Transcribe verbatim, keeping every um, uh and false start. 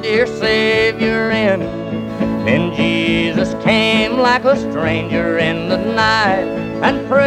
dear Savior in. Then Jesus came like a stranger in the night and prayed